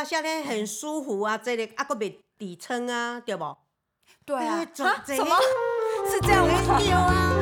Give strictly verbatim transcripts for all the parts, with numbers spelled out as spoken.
啊，夏天很舒服啊，这个啊，搁袂底撑啊，对不？ 对啊， 欸、 啊什么？是这样吗？ 对啊。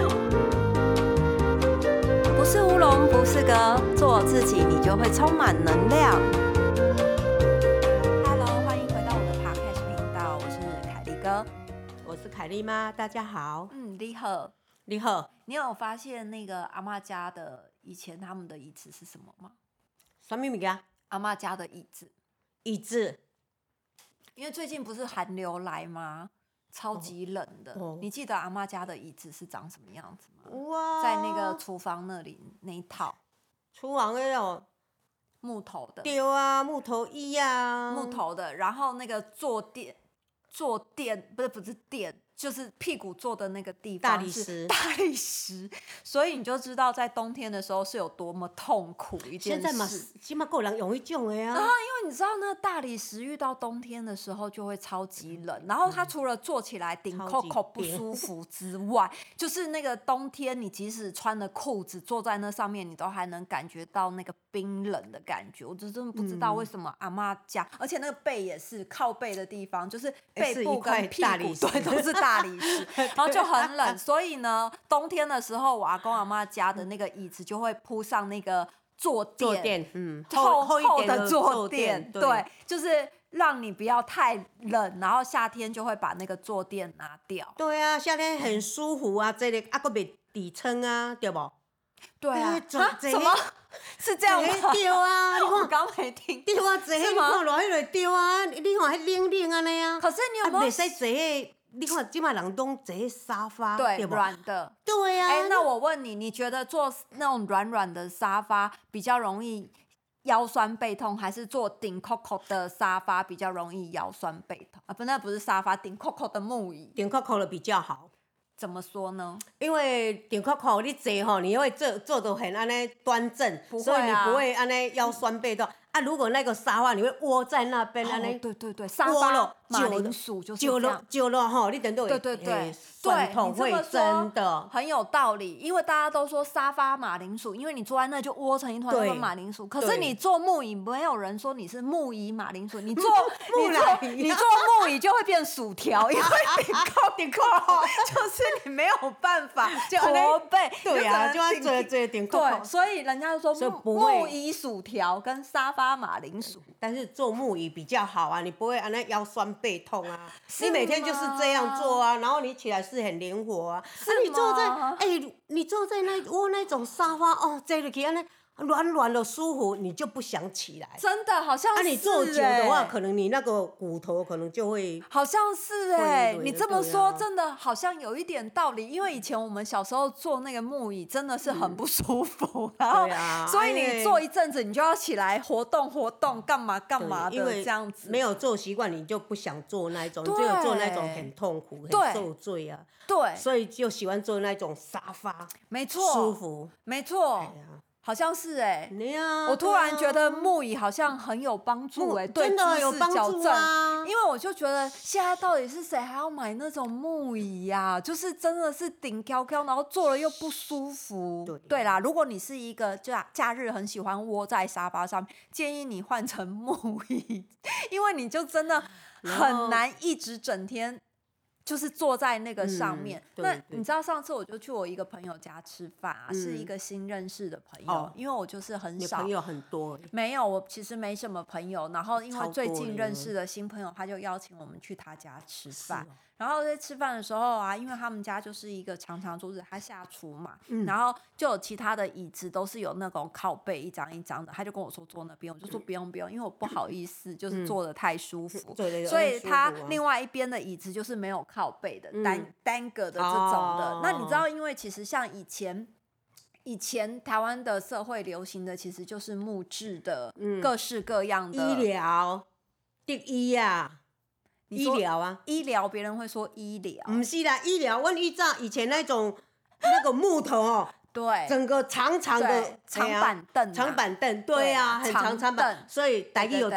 不是乌龙，不是哥，做自己，你就会充满能量。Hello， 欢迎回到我的 Podcast 频道，我是凯莉哥， 我是凯莉妈，大家好。 嗯，你好， 你好。 你有发现那个阿嬷家的以前他们的椅子是什么吗？ 什么物件？ 阿嬷家的椅子。 椅子。 因为最近不是寒流来吗？超级冷的。哦哦、你记得阿嬷家的椅子是长什么样子吗？ 哇！ 在那个厨房那里那一套。 厨房那种木头的。 对啊，木头椅啊。 木头的，然后那个坐垫，坐垫不是不是垫。就是屁股坐的那个地方是大理石，所以你就知道在冬天的时候是有多么痛苦一件事。 现在嘛，起码够人用一种的啊。 然后因为你知道那大理石遇到冬天的时候就会超级冷，然后它除了坐起来顶扣扣不舒服之外，就是那个冬天你即使穿了裤子坐在那上面，你都还能感觉到那个冰冷的感觉。我就真的不知道为什么阿嬷家，嗯、而且那个背也是靠背的地方，就是背部跟屁股对都是大。大理石，然后就很冷，所以呢，冬天的时候，我阿公阿嬷家的那个椅子就会铺上那个坐垫， 坐垫，嗯， 厚厚厚的坐垫， 对， 对，就是让你不要太冷，然后夏天就会把那个坐垫拿掉。 对啊，夏天很舒服啊，这个啊，搁袂底撑啊，对不？ 对啊，啊什么？是这样吗？ 对啊，你看我刚没听。 对啊，坐迄看落迄个对啊，你看迄冷冷安尼啊。 可是你有没有？ 袂使坐迄。你看，现在人都坐沙发， 对， 对吧？ 软的。 对呀、啊。 哎、欸，那我问你，你觉得坐那种软软的沙发比较容易腰酸背痛，还是坐顶扣扣的沙发比较容易腰酸背痛？啊，不，那不是沙发，顶扣扣的木椅。 顶扣扣的比较好。 怎么说呢？ 因为顶扣扣你坐吼，你会坐坐得很安尼端正， 不会啊、 所以你不会安尼腰酸背痛。啊，如果那个沙发你会窝在那边安尼、 哦，对对对，沙发马铃薯就是这样， 久了久了吼，你等到对对对， 酸痛会真的很有道理。因为大家都说沙发马铃薯，因为你坐在那就窝成一团那个马铃薯。可是你坐木椅，没有人说你是木椅马铃薯，你坐木椅，你坐木椅就会变薯条，因为顶扣顶扣就是你没有办法驼背， 对啊，就要坐坐顶扣扣。 对，所以人家就说木椅薯条跟沙发马铃薯， 但是坐木椅比较好啊，你不会啊那腰酸背痛啊。你每天就是这样做啊，然后你起来是很灵活啊。 是啊，你坐在哎、欸，你坐在那窝那种沙发哦，坐落去安尼软软的舒服，你就不想起来。 真的好像是、欸。 啊，你坐久的话，可能你那个骨头可能就会。 好像是哎、欸，你这么说、啊、真的好像有一点道理。因为以前我们小时候坐那个木椅真的是很不舒服，嗯、然后、 啊、 所以你坐一阵子，你就要起来活动活动，干嘛干嘛的， 因为这样子。 没有做习惯，你就不想坐那一种，你只有做那种很痛苦、很受罪啊。 对， 所以就喜欢坐那种沙发， 没错， 舒服， 没错。 哎呀， 好像是哎、 欸啊， 我突然觉得木椅好像很有帮助哎、欸，对真的有帮助啊！ 因为我就觉得现在到底是谁还要买那种木椅呀、啊？就是真的是顶挑挑，然后坐了又不舒服。 对对啦，如果你是一个假假日很喜欢窝在沙发上面，建议你换成木椅，因为你就真的很难一直整天。就是坐在那个上面、嗯、那你知道上次我就去我一个朋友家吃饭啊、嗯，是一个新认识的朋友、哦、因为我就是很少， 你朋友很多， 没有，我其实没什么朋友，然后因为最近认识的新朋友他就邀请我们去他家吃饭、哦、然后在吃饭的时候啊，因为他们家就是一个长长桌子，他下厨嘛、嗯、然后就有其他的椅子都是有那种靠背一张一张的，他就跟我说坐那边，我就说不用不用，因为我不好意思就是坐得太舒服、嗯、对对对，所以他另外一边的椅子就是没有靠背的、嗯、单单个的这种的、哦、那你知道因为其实像以前以前台湾的社会流行的其实就是木质的、嗯、各式各样的医疗第一啊，医疗啊， 医疗别人会说医疗， 不是啦，医疗我依照以前那种那个木头哦对， 整个长长的长板凳、啊， 长板凳，对啊，很长长板，所以台语有做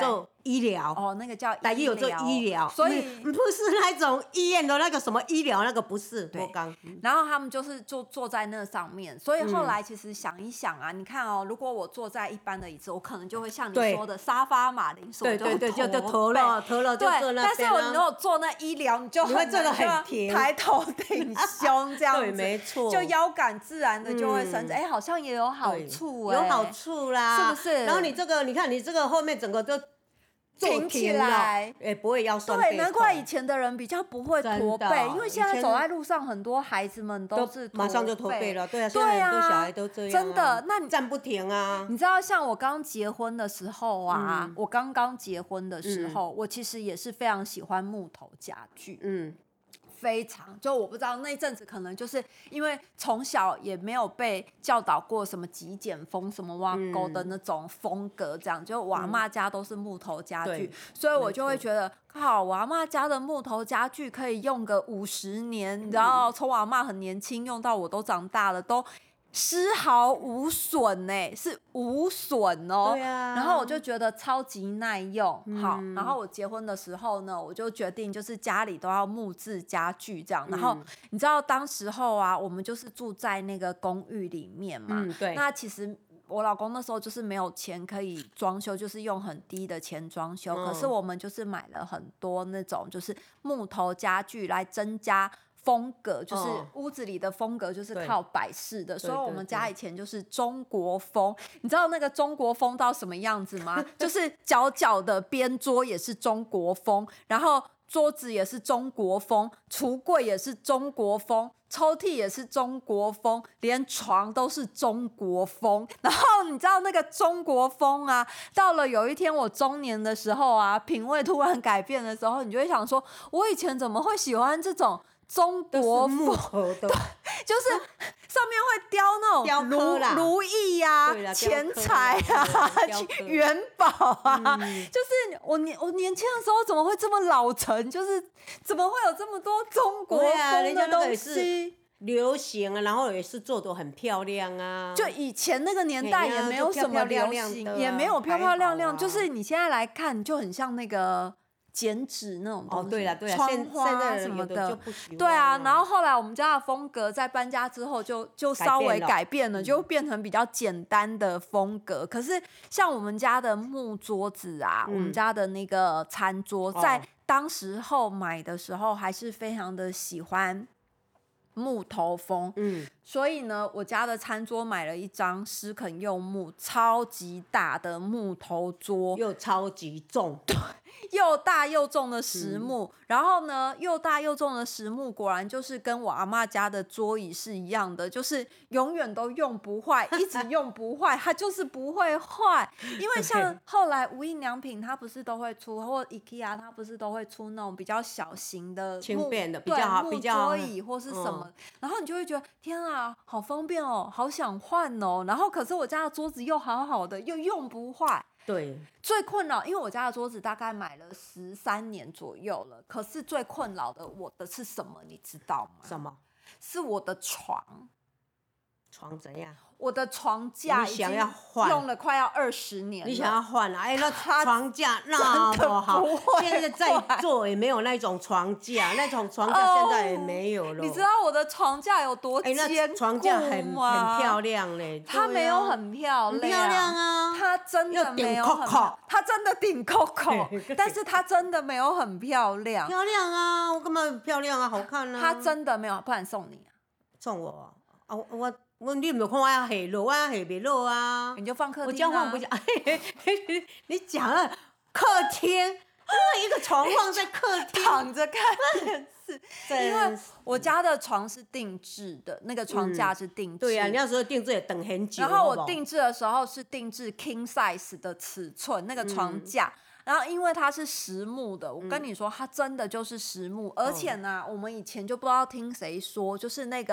医疗哦，那个叫台语有做医疗， 所以不是那种医院的那个什么医疗，那个不是。 对， 刚然后他们就是坐坐在那上面，所以后来其实想一想啊，嗯、你看哦，如果我坐在一般的椅子，我可能就会像你说的沙发马铃薯， 对对对，就就驼了驼了就坐那边、啊。 但是我如果坐那医疗，你就你会坐得很平， 抬头挺胸这样子， 对，没错， 就腰感自然的就会伸直，哎、嗯欸，好像也有好处、欸， 有好处啦， 是不是？ 然后你这个，你看你这个后面整个都。 挺起来， 哎、欸，不会腰酸背痛。 对，难怪以前的人比较不会驼背，因为现在走在路上，很多孩子们都是马上就驼背了。对啊，现对在很多小孩都这样、啊。 真的，那你站不停啊。 你知道，像我刚结婚的时候啊，嗯、我刚刚结婚的时候、嗯，我其实也是非常喜欢木头家具。嗯。非常，就我不知道那一阵子可能就是因为从小也没有被教导过什么极简风、什么挖沟的那种风格，这样、嗯、就我阿嬷家都是木头家具，所以我就会觉得，靠，我阿嬷家的木头家具可以用个五十年，然后从我阿嬷很年轻用到我都长大了都。丝毫无损呢，是无损哦。 对啊。 然后我就觉得超级耐用，嗯、好。然后我结婚的时候呢，我就决定就是家里都要木质家具这样。然后你知道当时候啊，我们就是住在那个公寓里面嘛。 嗯，对。 那其实我老公那时候就是没有钱可以装修，就是用很低的钱装修。嗯、可是我们就是买了很多那种就是木头家具来增加。风格就是屋子里的风格，就是靠摆饰的，所以我们家以前就是中国风。你知道那个中国风到什么样子吗？就是角角的边桌也是中国风，然后桌子也是中国风，橱柜也是中国风，抽屉也是中国风，连床都是中国风。然后你知道那个中国风啊，到了有一天我中年的时候啊，品味突然改变的时候，你就会想说，我以前怎么会喜欢这种中国风？ 对， 就是上面会雕那种如如意呀、啊、钱财啊、元宝啊，嗯、就是我年我年轻的时候怎么会这么老成？就是怎么会有这么多中国风的东西？ 流行啊，然后也是做得很漂亮啊。 就以前那个年代也没有什么流行， 漂漂亮亮也没有漂漂亮亮，啊、就是你现在来看就很像那个。剪纸那种东西， 哦，对啦对啦， 窗花什么的，对啊。然后后来我们家的风格在搬家之后就就稍微改变了，就变成比较简单的风格。可是像我们家的木桌子啊，嗯、我们家的那个餐桌，在当时候买的时候还是非常的喜欢木头风，嗯，所以呢，我家的餐桌买了一张诗肯柚木超级大的木头桌， 又超级重， 对。又大又重的实木、嗯，然后呢，又大又重的实木，果然就是跟我阿嬷家的桌椅是一样的，就是永远都用不坏，一直用不坏，它就是不会坏。因为像后来无印良品，它不是都会出，或 IKEA 它不是都会出那种比较小型的轻便的，比较好，比较桌椅或是什么、嗯，然后你就会觉得天啊，好方便哦，好想换哦。然后可是我家的桌子又好好的，又用不坏。 对， 最困扰，因为我家的桌子大概买了十三年左右了，可是最困扰的我的是什么，你知道吗？ 什么？ 是我的床。 床怎样？ 我的床架已经用了快要二十年了。 你想要换啊？哎，那床架那么好，现在在做也没有那种床架，那种床架现在也没有了。 哦、你知道我的床架有多坚固吗？ 哎，那床架很很漂亮嘞。 它没有很漂亮， 很漂亮啊。 它真的没有很漂亮，它真的顶 Coco， 但是它真的没有很漂亮。 漂亮啊！我干嘛漂亮啊？好看啊！ 它真的没有，不然送你啊。 送我啊！我。我你唔就看我要下落啊，下袂落啊， 你就放客厅啊。 我这样放不下，你讲了客厅，一个床放在客厅， 躺着看电视。因为我家的床是定制的，那个床架是定制。嗯、 对啊，你那时候定制也等很久。 然后我定制的时候是定制 king size 的尺寸，那个床架。嗯，然后因为它是实木的，我跟你说，它真的就是实木，嗯、而且呢，我们以前就不知道听谁说，就是那个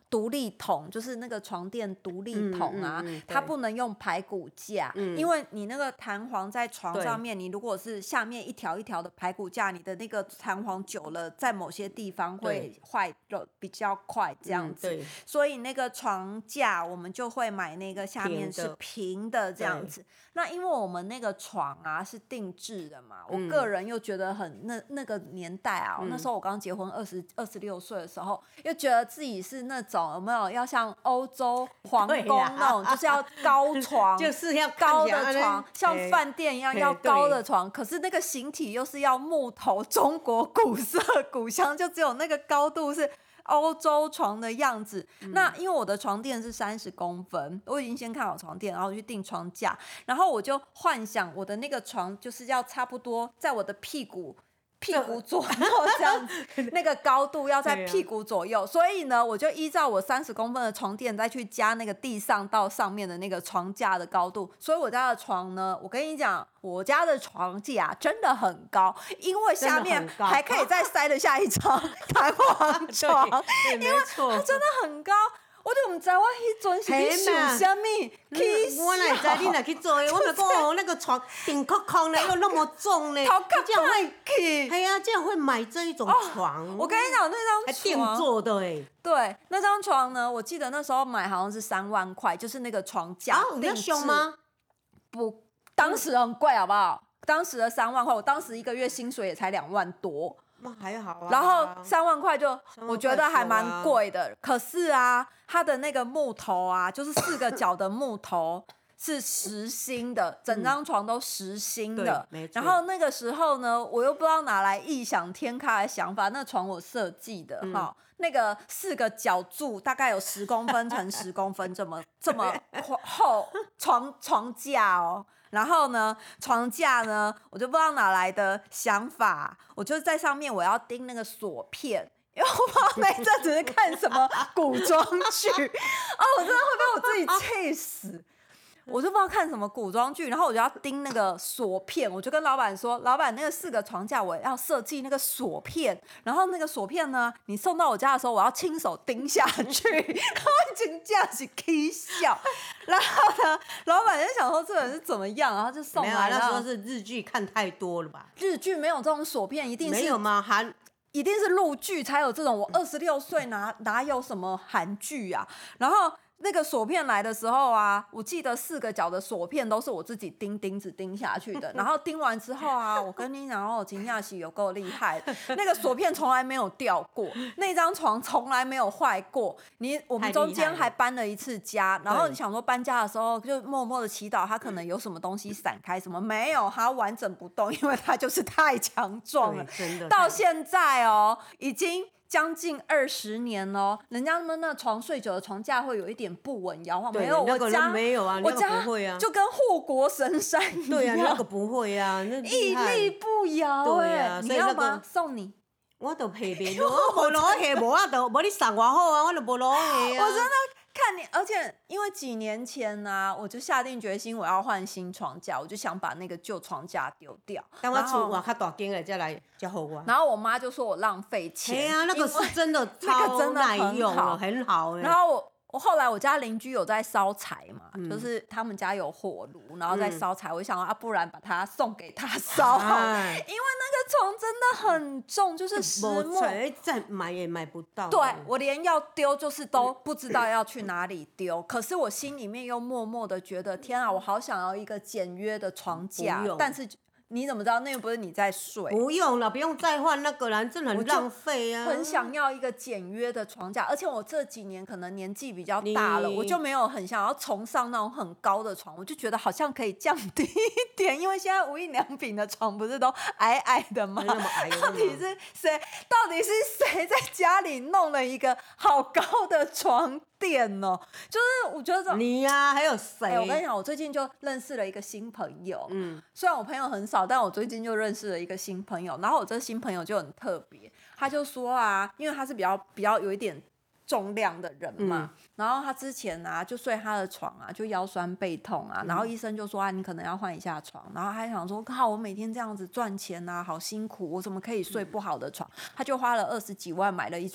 独立筒，就是那个床垫独立筒啊， 嗯嗯嗯、 它不能用排骨架、嗯，因为你那个弹簧在床上面，你如果是下面一条一条的排骨架，你的那个弹簧久了，在某些地方会坏的比较快，这样子、嗯。所以那个床架我们就会买那个下面是平的这样子。那因为我们那个床啊是定制的嘛，我个人又觉得很那那个年代啊、嗯，那时候我刚结婚二十二十六岁的时候，又觉得自己是那种有没有要像欧洲皇宫那种，就是要高床， 就是要高的床，像饭店一样要高的床，可是那个形体又是要木头，中国古色古香，就只有那个高度是欧洲床的样子、嗯、那因为我的床垫是三十公分，我已经先看好床垫，然后去订床架，然后我就幻想我的那个床就是要差不多在我的屁股屁股左右这样子，那个高度要在屁股左右，所以呢，我就依照我三十公分的床垫再去加那个地上到上面的那个床架的高度，所以我家的床呢，我跟你讲，我家的床架真的很高，因为下面还可以再塞得下一张弹簧床，因为它真的很高。我就不知道我迄阵是去想什么，去我哪会知你若去做的？我咪讲哦，那个床顶空空的又那么重呢， 这样会去。哎呀，这样会买这一种床。 哦、我跟你讲，那张床还定做的哎。 对，那张床呢，我记得那时候买好像是三万块，就是那个床架。 啊，你要凶吗？ 不，当时很贵，好不好？当时的三万块，我当时一个月薪水也才两万多。 那还好啊， 然后三万块就我觉得还蛮贵的、啊，可是啊，它的那个木头啊，就是四个角的木头是实心的，整张床都实心的、嗯。然后那个时候呢，我又不知道哪来异想天开的想法，那床我设计的哈、嗯，那个四个角柱大概有十公分乘十公分这么这么厚床床架哦。然后呢，床架呢，我就不知道哪来的想法，我就在上面我要钉那个锁片，因为我不知道那一阵子是看什么古装剧，哦，我真的会被我自己气死。我就不知道看什么古装剧，然后我就要钉那个锁片，我就跟老板说，老板那个四个床架我要设计那个锁片，然后那个锁片呢，你送到我家的时候我要亲手钉下去，然后真的是起笑，然后呢，老板就想说这人是怎么样，然后就送来。 没有、啊，那时候是日剧看太多了吧？ 日剧没有这种锁片，一定是没有吗？韩一定是陆剧才有这种。我二十六岁哪哪有什么韩剧啊？然后。那个锁片来的时候啊，我记得四个角的锁片都是我自己钉钉子钉下去的。然后钉完之后啊，我跟你讲哦，金亚喜有够厉害的，那个锁片从来没有掉过，那张床从来没有坏过。你我们中间还搬了一次家，然后你想说搬家的时候就默默的祈祷，它可能有什么东西散开，什么没有，它完整不动，因为它就是太强壮了。 真的， 到现在哦，已经。将近二十年哦，人家们那床睡久的床架会有一点不稳摇晃，没有我家、 那個、 没有啊， 我家不会啊， 就跟护国神山一样。 对啊，那个不会啊，那屹立不摇、欸。 对啊， 你要吗？那個、送你。 我都陪别我无落去，无啊，都无你送我好啊，我都无落去啊。 我真的看你，而且因为几年前呢、啊，我就下定决心我要换新床架，我就想把那个旧床架丢掉。 等我厝换较大间的再来才好我。 然后我妈就说我浪费钱。 对啊，那个是真的超耐用了，很好哎、欸。 然后我。我后来我家邻居有在烧柴嘛、嗯，就是他们家有火炉，然后在烧柴、嗯。我想说啊，不然把它送给他烧好了、啊，因为那个床真的很重，就是实木， 再买也买不到。 对，我连要丢就是都不知道要去哪里丢。可是我心里面又默默的觉得，天啊，我好想要一个简约的床架，但是。你怎么知道那又不是你在睡？ 不用了，不用再换那个了，真的很浪费啊！ 很想要一个简约的床架，而且我这几年可能年纪比较大了，我就没有很想要崇尚那种很高的床，我就觉得好像可以降低一点，因为现在无印良品的床不是都矮矮的吗？ 那么矮的吗？ 到底是谁？到底是谁在家里弄了一个好高的床垫哦？就是我觉得你呀、啊，还有谁、 欸？我跟你讲，我最近就认识了一个新朋友，嗯，虽然我朋友很少。但我最近就认识了一个新朋友，然后我这新朋友就很特别，他就说啊，因为他是比较比较有一点重量的人嘛、嗯，然后他之前啊就睡他的床啊，就腰酸背痛啊，然后医生就说啊，你可能要换一下床，然后他想说，靠，我每天这样子赚钱啊，好辛苦，我怎么可以睡不好的床？他就花了二十几万买了一张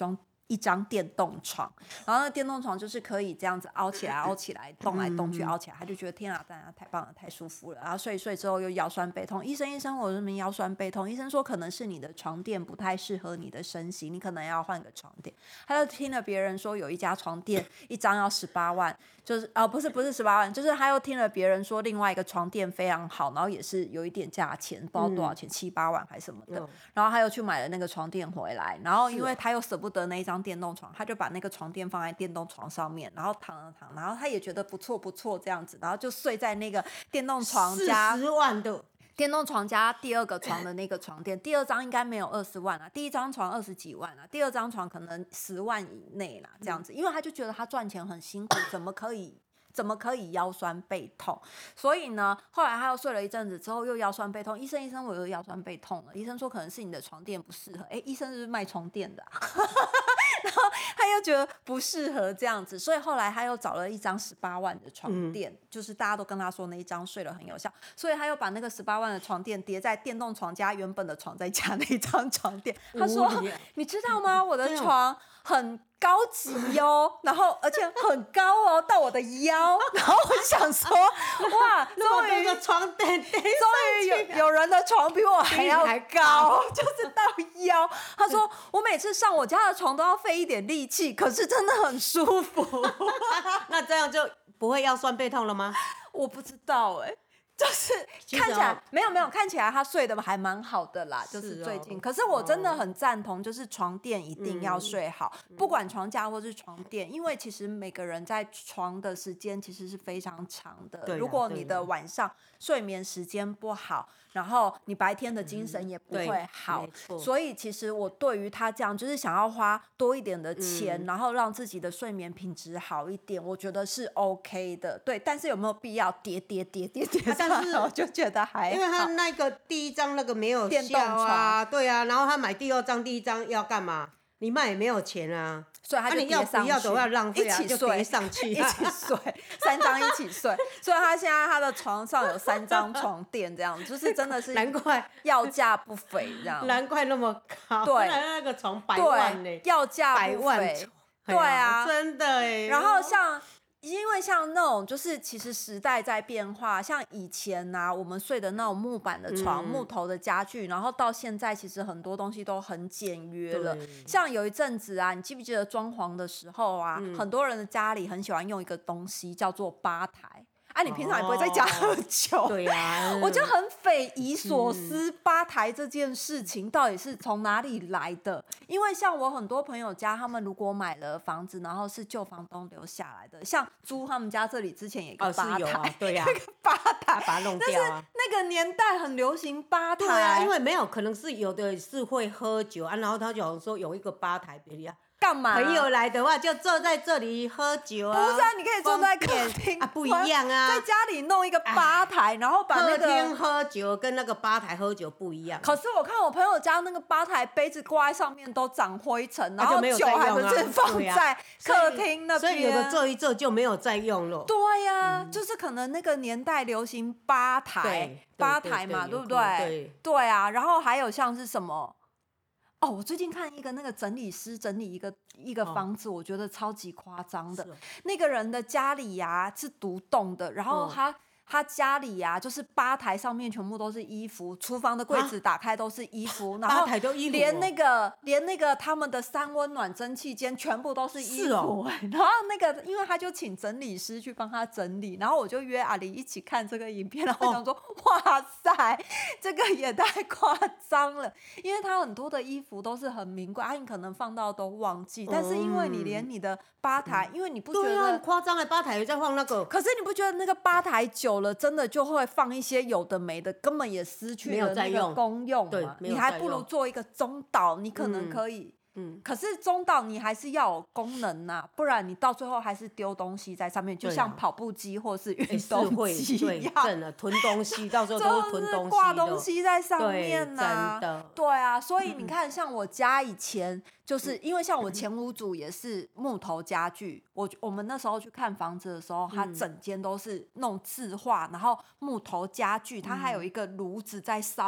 一张电动床，然后那电动床就是可以这样子凹起来凹起来动来动去凹起来，他就觉得天啊，大家太棒了，太舒服了。然后睡一睡之后又腰酸背痛，医生医生我为什么腰酸背痛？医生说可能是你的床垫不太适合你的身形，你可能要换个床垫。他就听了别人说有一家床垫一张要十八万，就是啊、呃、不是不是十八万，就是他又听了别人说另外一个床垫非常好，然后也是有一点价钱，不知道多少钱，七八万还是什么的。 嗯、 然后他又去买了那个床垫回来，然后因为他又舍不得那一张电动床，他就把那个床垫放在电动床上面，然后躺了躺，然后他也觉得不错不错这样子，然后就睡在那个电动床加四十万的电动床加第二个床的那个床垫，第二张应该没有二十万啊，第一张床二十几万啊，第二张床可能十万以内啦，这样子，因为他就觉得他赚钱很辛苦，怎么可以？怎么可以腰酸背痛？所以呢，后来他又睡了一阵子之后又腰酸背痛，医生医生我又腰酸背痛了，医生说可能是你的床垫不适合，哎，医生是不是卖床垫的、啊？然后他又觉得不适合这样子，所以后来他又找了一张十八万的床垫、嗯，就是大家都跟他说那一张睡了很有效，所以他又把那个十八万的床垫叠在电动床加原本的床再加那一张床垫。他说：“你知道吗？我的床很高级哟，然后而且很高哦，到我的腰。”然后我就想说，哇，终于个床垫叠上去， 终于有有人的床比我还要高，就是到腰。他说我每次上我家的床都要费一点力气，可是真的很舒服。 那这样就不会腰酸背痛了吗？ 我不知道哎、欸。就是看起来没有没有，看起来他睡得还蛮好的啦，就是最近。可是我真的很赞同，就是床垫一定要睡好，不管床架或是床垫，因为其实每个人在床的时间其实是非常长的。如果你的晚上睡眠时间不好，然后你白天的精神也不会好，所以其实我对于他这样就是想要花多一点的钱，然后让自己的睡眠品质好一点，我觉得是 OK 的。对，但是有没有必要叠叠叠叠叠？但是我就觉得还好， 因为他那个第一张那个没有效啊，对啊，然后他买第二张，第一张要干嘛？你卖也没有钱啊， 所以他就叠上去， 啊、你要不要都要浪费啊， 一起睡上去， 一起睡，三张一起睡。所以他现在他的床上有三张床垫，这样就是真的是难怪要价不菲，这样难怪那么高， 对， 那个床百万呢、欸， 要价不菲，对啊， 真的哎、欸。 然后像。因为像那种就是其实时代在变化，像以前啊我们睡的那种木板的床、嗯、木头的家具，然后到现在其实很多东西都很简约了。像有一阵子啊，你记不记得装潢的时候啊、嗯、很多人的家里很喜欢用一个东西叫做吧台啊，你平常也不会在家喝酒，哦、 对呀、啊， 我就很匪夷所思，嗯、吧台这件事情到底是从哪里来的？因为像我很多朋友家，他们如果买了房子，然后是旧房东留下来的，像租他们家这里之前有一个吧台， 哦啊、对呀、啊， 那个吧台把它弄掉啊。 那个年代很流行吧台， 对啊，因为没有可能是有的是会喝酒啊，然后他就说有一个吧台别呀。 干嘛？ 朋友来的话就坐在这里喝酒啊。 不是啊，你可以坐在客厅啊，不一样啊。 在家里弄一个吧台，然后把那个客厅喝酒跟那个吧台喝酒不一样。 可是我看我朋友家那个吧台杯子挂在上面都长灰尘，然后酒还不是放在客厅那边， 所以有的坐一坐就没有再用了。 对呀、啊嗯，就是可能那个年代流行吧台，吧台嘛，对不对？ 对对啊，然后还有像是什么？哦，我最近看一个那个整理师整理一个一个房子，哦、我觉得超级夸张的。哦、那个人的家里呀、啊、是独栋的，然后他、哦、他家里呀、啊、就是吧台上面全部都是衣服，厨房的柜子打开都是衣服，啊、然后连那个连那个他们的三温暖蒸汽间全部都是衣服。 哦、 然后那个因为他就请整理师去帮他整理，然后我就约阿里一起看这个影片，然后想说、哦、哇塞，这个也太夸张了，因为他很多的衣服都是很名贵，啊，你可能放到都忘记，但是因为你连你的吧台，嗯、因为你不觉得对啊，很夸张的吧台在放那个， 可是你不觉得那个吧台久了，真的就会放一些有的没的，根本也失去了那个功用嘛？你还不如做一个中岛，你可能可以。嗯嗯，可是中岛你还是要有功能呐、啊，不然你到最后还是丢东西在上面，就像跑步机或是运动机一样， 真的囤东西，到时候都是囤东西， 挂东西在上面呐、 啊，真的， 对啊，所以你看，像我家以前就是因为像我前屋主也是木头家具，我我们那时候去看房子的时候，他整间都是弄字画，然后木头家具，他还有一个炉子在烧。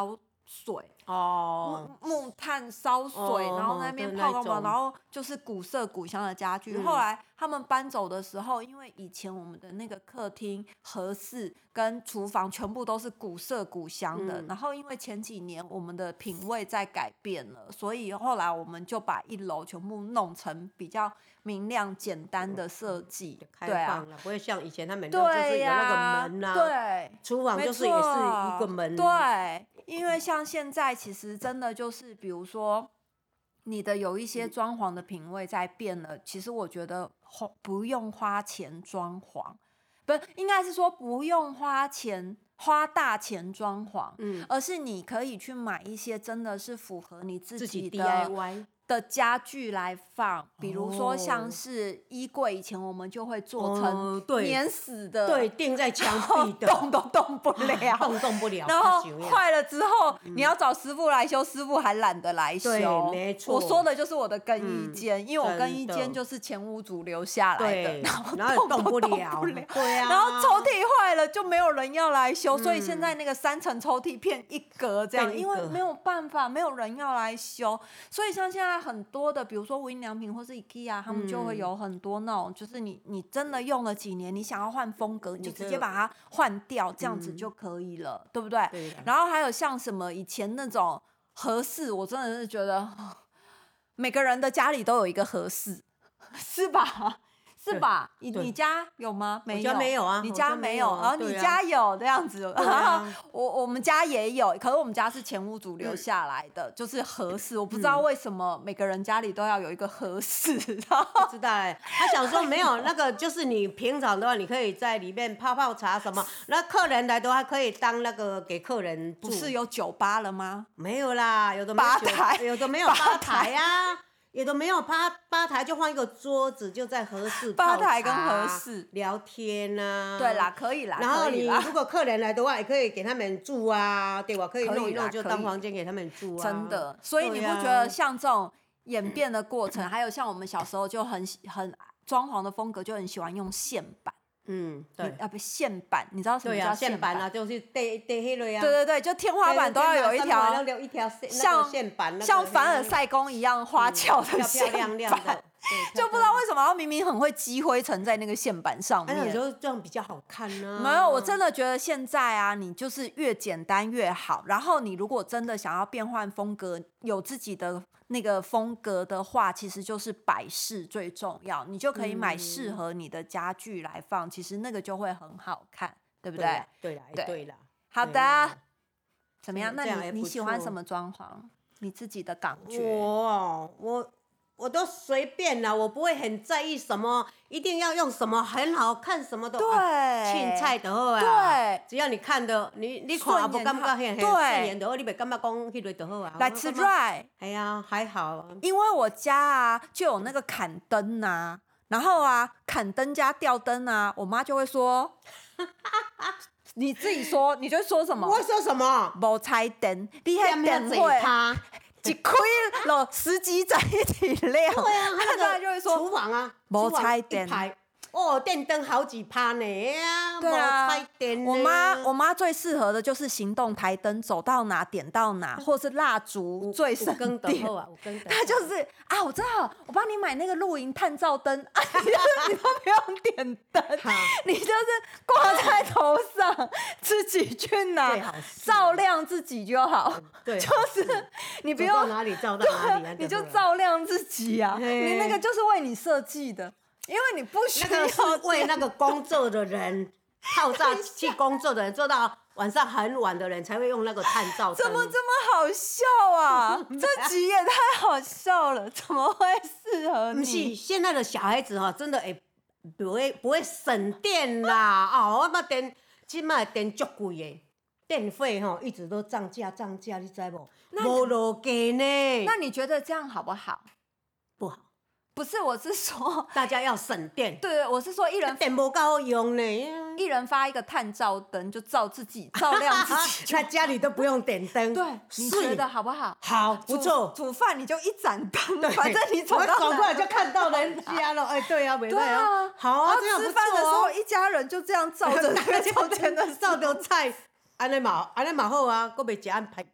水。 哦， 木炭烧水， 哦然后在那边泡干嘛，然后就是古色古香的家具。嗯、后来他们搬走的时候，因为以前我们的那个客厅、和室跟厨房全部都是古色古香的，嗯、然后因为前几年我们的品味在改变了，所以后来我们就把一楼全部弄成比较明亮简单的设计， 开放了，啊、不会像以前他们就是有那个门啊， 对， 厨房就是也是一个门， 对。因为像现在其实真的就是，比如说你的有一些装潢的品味在变了，其实我觉得不用花钱装潢，不是应该是说不用花钱花大钱装潢，嗯，而是你可以去买一些真的是符合你自己的 D I Y 的家具来放，比如说像是衣柜，以前我们就会做成粘死的， 哦、对，钉在墙壁的， 动都动不了， 动动不了。 然后坏了之后，嗯、你要找师傅来修，师傅还懒得来修。 对，没错。 我说的就是我的更衣间，嗯、因为我更衣间就是前屋主留下来的，然后然后动不了， 动不了， 对啊。 然后抽屉坏了就没有人要来修，嗯、所以现在那个三层抽屉片一格这样，因为没有办法，没有人要来修，所以像现在。很多的，比如说无印良品或是 IKEA， 他们就会有很多那种，嗯、就是你你真的用了几年，你想要换风格，你就直接把它换掉，这样子就可以了，嗯、对不对？ 对。 然后还有像什么以前那种和室，我真的是觉得每个人的家里都有一个和室，是吧？是吧？你你家有吗？没有， 我家没有啊。 你家没有，然后你家有这样子。我我们家也有，可是我们家是前屋主留下来的，就是和室。我不知道为什么每个人家里都要有一个和室。不知道哎，他想说没有那个，就是你平常的话，你可以在里面泡泡茶什么，那客人来的话可以当那个给客人住。 不是有酒吧了吗？ 没有啦，有的没有吧台， 有的没有吧台啊。有的没有吧吧台，就换一个桌子，就在和室泡茶、 吧台跟和室聊天啊。 对啦，可以啦。 然后你如果客人来的话，也可以给他们住啊，对吧？可以弄一弄就当房间给他们住啊。 真的，所以你不觉得像这种演变的过程，还有像我们小时候就很很装潢的风格，就很喜欢用线板。 嗯，对， 啊不，线板，你知道什么叫线板啊？就是堆堆迄类啊。 对对对，就天花板都要有一条， 一条像线板， 像凡尔赛宫一样花俏的线板， 亮亮的， 就不知道为什么，明明很会积灰尘在那个线板上面。 有时候这样比较好看呢。 没有，我真的觉得现在啊，你就是越简单越好。然后你如果真的想要变换风格，有自己的那个风格的话，其实就是摆饰最重要，你就可以买适合你的家具来放，嗯、其实那个就会很好看，对不对？ 对啦，对, 对啦。 好的，怎么样？那你你喜欢什么装潢？你自己的感觉？ 我我我都随便啦，我不会很在意什么，一定要用什么很好看什么的。 对， 青菜就好啊。 对， 只要你看的，你你看也不感觉很很顺眼就好，你袂感觉讲迄类就好啊。 That's right。 哎呀，还好。 因为我家啊就有那个砍灯啊，然后啊砍灯加吊灯啊，我妈就会说。你自己说，你就说什么？ 我会说什么？ 无彩电，你迄电会一开了十几盏一起亮。 对啊，他那个就会说厨房啊， 无彩电。 哦，电灯好几趴呢啊， 对啊，我妈我妈最适合的就是行动台灯，走到哪点到哪，或是蜡烛最省电。她就是啊，我知道，我帮你买那个露营探照灯，啊、你就是你都不用点灯，你就是挂在头上，自己去拿，照亮自己就好。 对， 就是你不用哪里照到哪里， 你就照亮自己啊，你那个就是为你设计的。因为你不需要， 那个是为那个工作的人，靠炸去工作的人，做到晚上很晚的人才会用那个探照灯。 怎么这么好笑啊？这集也太好笑了，怎么会适合你？ 不是，现在的小孩子哈，真的会不会不会省电啦？哦，我把电，现在电足贵的，电费哈一直都涨价涨价，你知无？无落价呢。 那你觉得这样好不好？ 不好。 不是，我是说大家要省电。 对，我是说一人电不够好用呢， 一人发一个探照灯，就照自己，照亮自己， 那家里都不用点灯。 对，你觉得好不好？ 好，不错。 煮饭你就一盏灯，反正你走到走过来就看到人家了。哎，对啊，没对啊， 好啊，这样不错。 吃饭的时候一家人就这样照着那个照灯的照着菜，安尼嘛，安尼嘛好啊，搁袂食安排。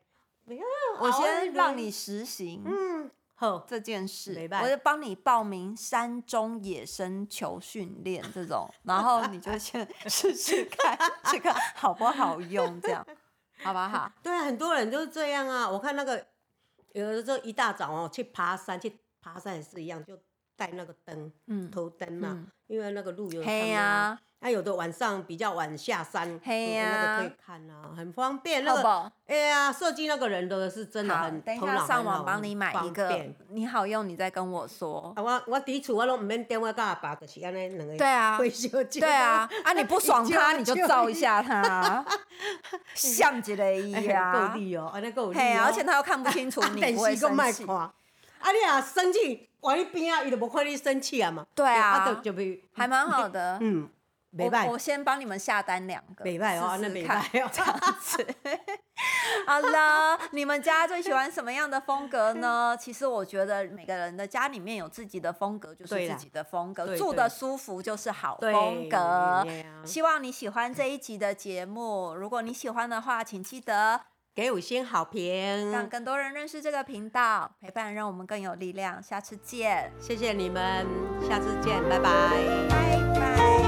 我先让你实行。 嗯，好， 这件事没，办我就帮你报名山中野生球训练这种，然后你就先试试看这个好不好用，这样好不好？ 对啊，很多人就是这样啊。我看那个有的时候一大早哦去爬山，去爬山也是一样，就带那个灯， 嗯头灯嘛， 嗯因为那个路有嘿呀， 那、啊、有的晚上比较晚下山， 嘿呀那个可以看啊，很方便。那好不好个，哎呀，设计那个人的是真的好， 很等一头脑很好下上网帮你买一个方便， 你好用，你再跟我说。 啊，我我伫厝我拢唔免电话甲阿爸，就是安尼两个。 对啊退休金。 对啊，啊你不爽他你就照一下他，像一个一够呀。 力哦，安尼够力嘿， 哦。 而且他又看不清楚你， 电不会视都卖生气。 看。啊，你若生气，往你边啊，伊就无看你生气啊嘛。 对啊啊，就就袂。 还蛮好的。 嗯，袂我我歹， 先帮你们下单两个， 袂歹哦，那袂试试看歹哦。 这样子。好了，你们家最喜欢什么样的风格呢？其实我觉得每个人的家里面有自己的风格，就是对啦自己的风格， 对住的舒服就是好对风格。 对啊希望你喜欢这一集的节目，如果你喜欢的话，请记得给五星好评， 让更多人认识这个频道，陪伴让我们更有力量。下次见， 谢谢你们，下次见，拜拜。 拜拜。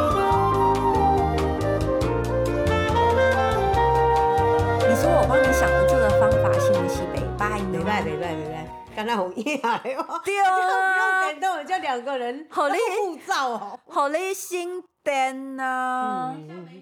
你说我帮你想的这个方法是不是北拜呢？ 袂歹，袂歹，袂歹，刚才红印下来哦。 对啊不用点动，叫两个人好厉护照哦。 好你心电啊！ 嗯